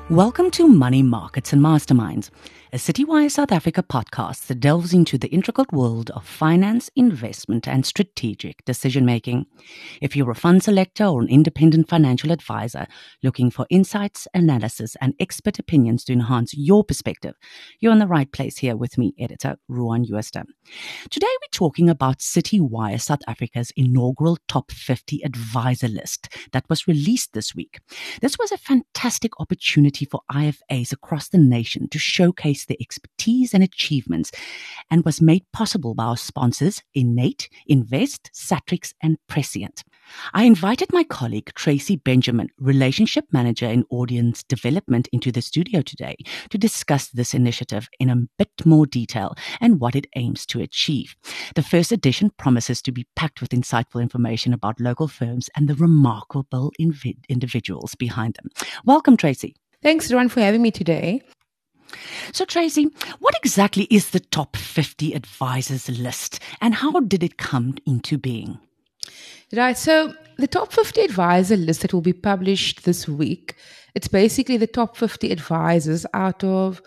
Welcome to Money Markets and Masterminds, a Citywire South Africa podcast that delves into the intricate world of finance, investment, and strategic decision-making. If you're a fund selector or an independent financial advisor looking for insights, analysis, and expert opinions to enhance your perspective, you're in the right place here with me, editor Ruan Jooste. Today, we're talking about Citywire South Africa's inaugural Top 50 Advisor list that was released this week. This was a fantastic opportunity for IFAs across the nation to showcase their expertise and achievements, and was made possible by our sponsors Innate, Invest, Satrix, and Prescient. I invited my colleague Tracy Benjamin, Relationship Manager in Audience Development, into the studio today to discuss this initiative in a bit more detail and what it aims to achieve. The first edition promises to be packed with insightful information about local firms and the remarkable individuals behind them. Welcome, Tracy. Thanks, Ruan, for having me today. So, Tracy, what exactly is the Top 50 Advisors list and how did it come into being? Right, so the Top 50 Advisor list that will be published this week, it's basically the top 50 advisors out of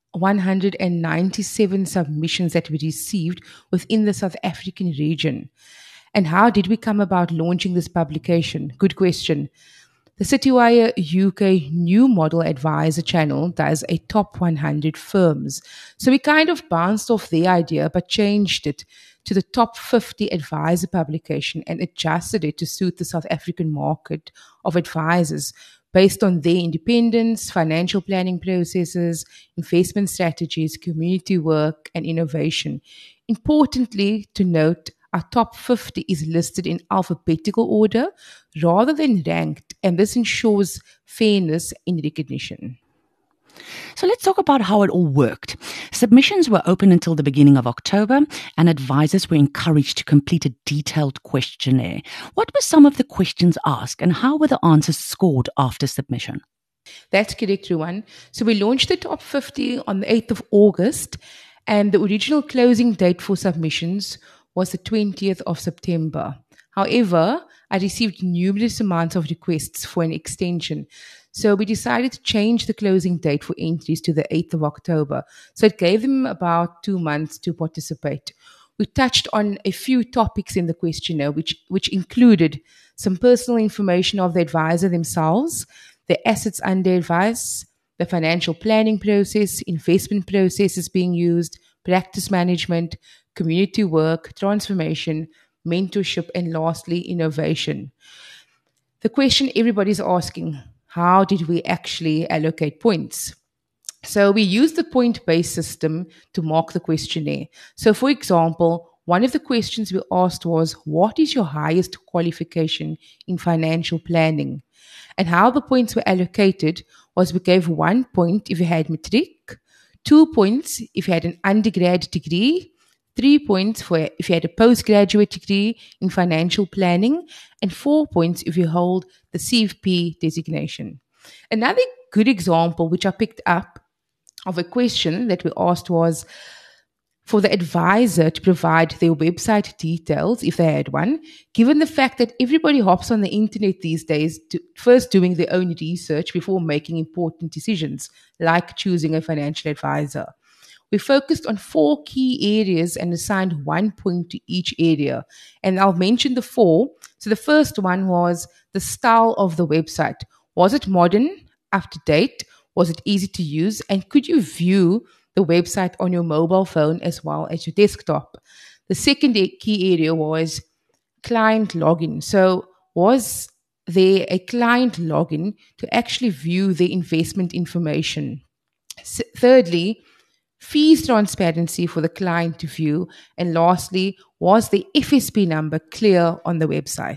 197 submissions that we received within the South African region. And how did we come about launching this publication? Good question. The Citywire UK New Model Advisor channel does a top 100 firms. So we kind of bounced off the idea but changed it to the top 50 advisor publication and adjusted it to suit the South African market of advisors based on their independence, financial planning processes, investment strategies, community work, and innovation. Importantly to note, our top 50 is listed in alphabetical order rather than ranked, and this ensures fairness in recognition. So let's talk about how it all worked. Submissions were open until the beginning of October, and advisors were encouraged to complete a detailed questionnaire. What were some of the questions asked, and how were the answers scored after submission? That's correct, Ruan. So we launched the top 50 on the 8th of August, and the original closing date for submissions was the 20th of September. However, I received numerous amounts of requests for an extension. So we decided to change the closing date for entries to the 8th of October. So it gave them about 2 months to participate. We touched on a few topics in the questionnaire, which included some personal information of the advisor themselves, the assets under advice, the financial planning process, investment processes being used, practice management, community work, transformation, mentorship, and lastly, innovation. The question everybody's asking, how did we actually allocate points? So we used the point-based system to mark the questionnaire. So for example, one of the questions we asked was, what is your highest qualification in financial planning? And how the points were allocated was we gave 1 point if you had matric, 2 points if you had an undergrad degree, 3 points for if you had a postgraduate degree in financial planning, and 4 points if you hold the CFP designation. Another good example, which I picked up of a question that we asked was for the advisor to provide their website details, if they had one, given the fact that everybody hops on the internet these days, first doing their own research before making important decisions, like choosing a financial advisor. We focused on 4 key areas and assigned 1 point to each area. And I'll mention the 4. So the first one was the style of the website. Was it modern, up to date? Was it easy to use? And could you view the website on your mobile phone as well as your desktop? The second key area was client login. So was there a client login to actually view the investment information? Thirdly, fees transparency for the client to view. And lastly, was the FSP number clear on the website?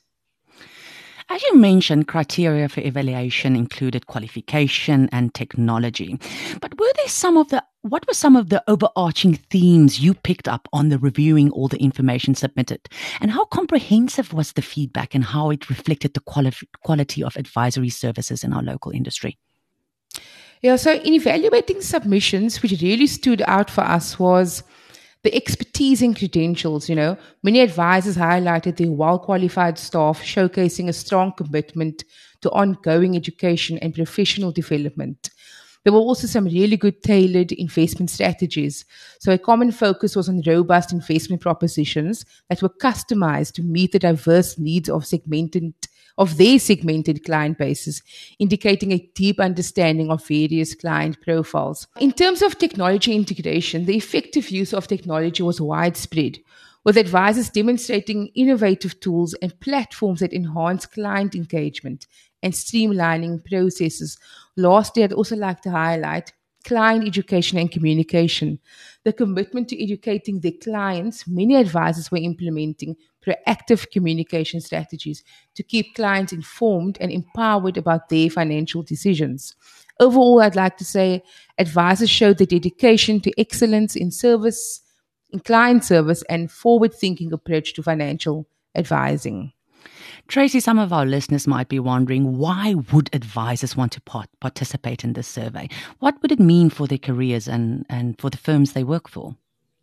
As you mentioned, criteria for evaluation included qualification and technology. But what were some of the overarching themes you picked up on the reviewing all the information submitted? And how comprehensive was the feedback and how it reflected the quality of advisory services in our local industry? Yeah, so in evaluating submissions, which really stood out for us was the expertise and credentials. Many advisors highlighted their well-qualified staff, showcasing a strong commitment to ongoing education and professional development. There were also some really good tailored investment strategies. So a common focus was on robust investment propositions that were customized to meet the diverse needs of their segmented client bases, indicating a deep understanding of various client profiles. In terms of technology integration, the effective use of technology was widespread, with advisors demonstrating innovative tools and platforms that enhance client engagement and streamlining processes. Lastly, I'd also like to highlight client education and communication. The commitment to educating their clients, many advisors were implementing proactive communication strategies to keep clients informed and empowered about their financial decisions. Overall, I'd like to say advisors showed the dedication to excellence in client service and forward-thinking approach to financial advising. Tracy, some of our listeners might be wondering, why would advisors want to participate in this survey? What would it mean for their careers and for the firms they work for?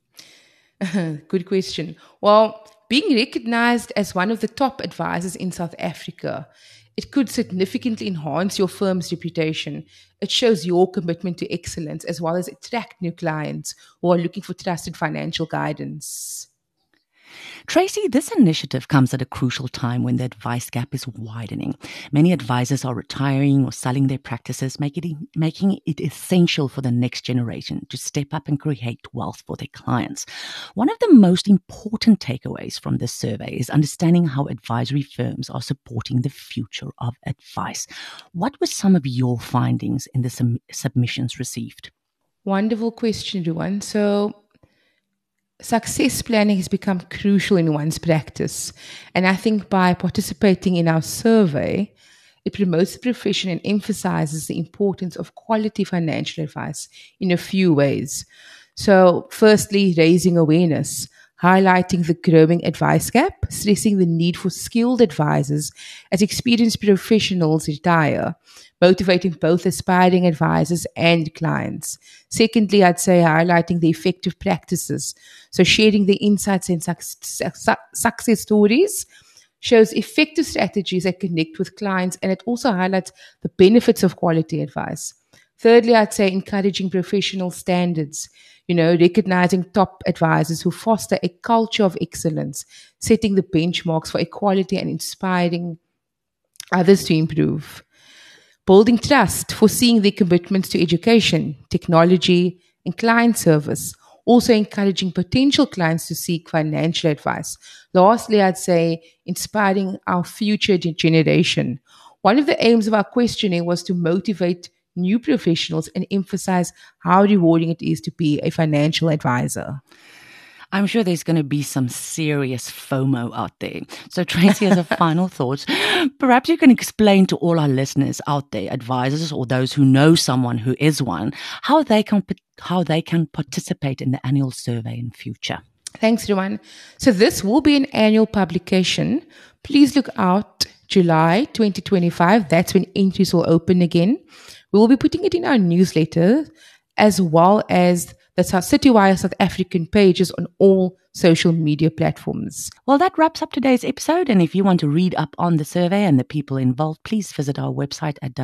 Good question. Well, being recognized as one of the top advisors in South Africa, it could significantly enhance your firm's reputation. It shows your commitment to excellence as well as attract new clients who are looking for trusted financial guidance. Tracy, this initiative comes at a crucial time when the advice gap is widening. Many advisors are retiring or selling their practices, making it essential for the next generation to step up and create wealth for their clients. One of the most important takeaways from this survey is understanding how advisory firms are supporting the future of advice. What were some of your findings in the submissions received? Wonderful question, Ruan. So, success planning has become crucial in one's practice. And I think by participating in our survey, it promotes the profession and emphasizes the importance of quality financial advice in a few ways. So, firstly, raising awareness, highlighting the growing advice gap, stressing the need for skilled advisors as experienced professionals retire, motivating both aspiring advisors and clients. Secondly, I'd say highlighting the effective practices. So sharing the insights and success stories shows effective strategies that connect with clients, and it also highlights the benefits of quality advice. Thirdly, I'd say encouraging professional standards, recognizing top advisors who foster a culture of excellence, setting the benchmarks for equality and inspiring others to improve. Building trust, foreseeing their commitments to education, technology, and client service. Also encouraging potential clients to seek financial advice. Lastly, I'd say inspiring our future generation. One of the aims of our questionnaire was to motivate new professionals and emphasize how rewarding it is to be a financial advisor. I'm sure there's going to be some serious FOMO out there. So Tracy, as a final thought, perhaps you can explain to all our listeners out there, advisors or those who know someone who is one, how they can participate in the annual survey in future. Thanks, Ruan. So this will be an annual publication. Please look out July 2025. That's when entries will open again. We will be putting it in our newsletter as well as the Citywire South African pages on all social media platforms. Well, that wraps up today's episode. And if you want to read up on the survey and the people involved, please visit our website at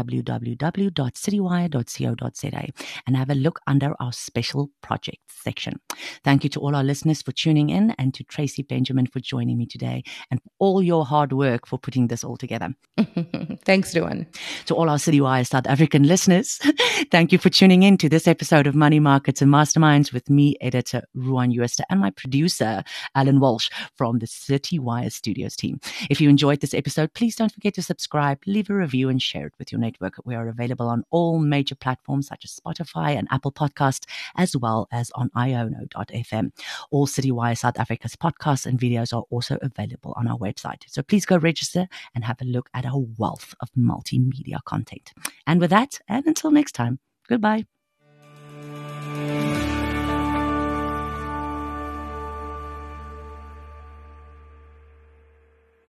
www.citywire.co.za and have a look under our special projects section. Thank you to all our listeners for tuning in and to Tracy Benjamin for joining me today and all your hard work for putting this all together. Thanks, Ruan. To all our Citywire South African listeners, thank you for tuning in to this episode of Money Markets and Masterminds with me, editor Ruan Jooste, and my producer, Alan Walsh from the Citywire Studios team. If you enjoyed this episode, please don't forget to subscribe, leave a review, and share it with your network. We are available on all major platforms such as Spotify and Apple Podcasts, as well as on iono.fm. All Citywire South Africa's podcasts and videos are also available on our website. So please go register and have a look at our wealth of multimedia content. And with that, and until next time, goodbye.